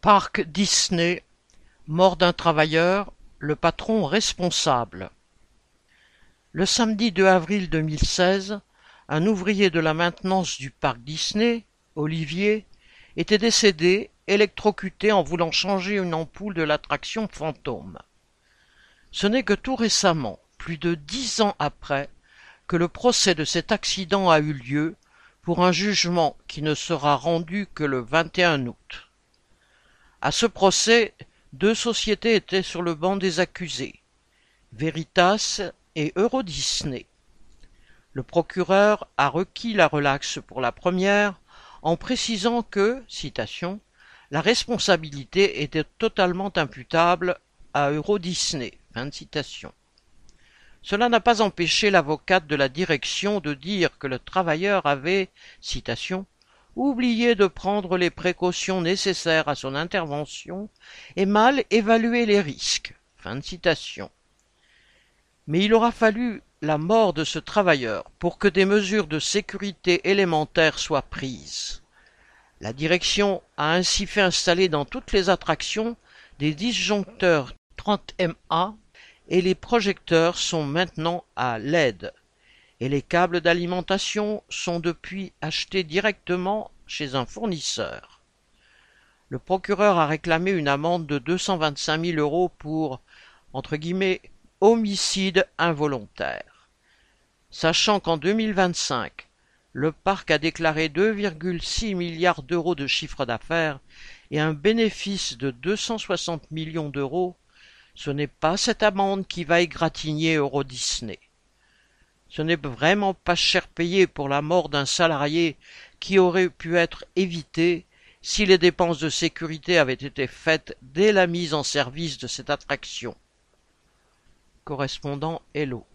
Parc Disney, mort d'un travailleur, le patron responsable. Le samedi 2 avril 2016, un ouvrier de la maintenance du parc Disney, Olivier, était décédé, électrocuté en voulant changer une ampoule de l'attraction Fantôme. Ce n'est que tout récemment, plus de 10 ans après, que le procès de cet accident a eu lieu pour un jugement qui ne sera rendu que le 21 août. À ce procès, deux sociétés étaient sur le banc des accusés, Veritas et Eurodisney. Le procureur a requis la relaxe pour la première en précisant que, citation, la responsabilité était totalement imputable à Eurodisney. Fin de citation. Cela n'a pas empêché l'avocate de la direction de dire que le travailleur avait, citation, oublié de prendre les précautions nécessaires à son intervention et mal évalué les risques. Fin de citation. Mais il aura fallu la mort de ce travailleur pour que des mesures de sécurité élémentaires soient prises. La direction a ainsi fait installer dans toutes les attractions des disjoncteurs 30MA et les projecteurs sont maintenant à LED. Et les câbles d'alimentation sont depuis achetés directement chez un fournisseur. Le procureur a réclamé une amende de 225 000 € pour, entre guillemets, homicide involontaire. Sachant qu'en 2025, le parc a déclaré 2,6 milliards d'euros de chiffre d'affaires et un bénéfice de 260 millions d'euros, ce n'est pas cette amende qui va égratigner Eurodisney. Ce n'est vraiment pas cher payé pour la mort d'un salarié qui aurait pu être évité si les dépenses de sécurité avaient été faites dès la mise en service de cette attraction. Correspondant Hello.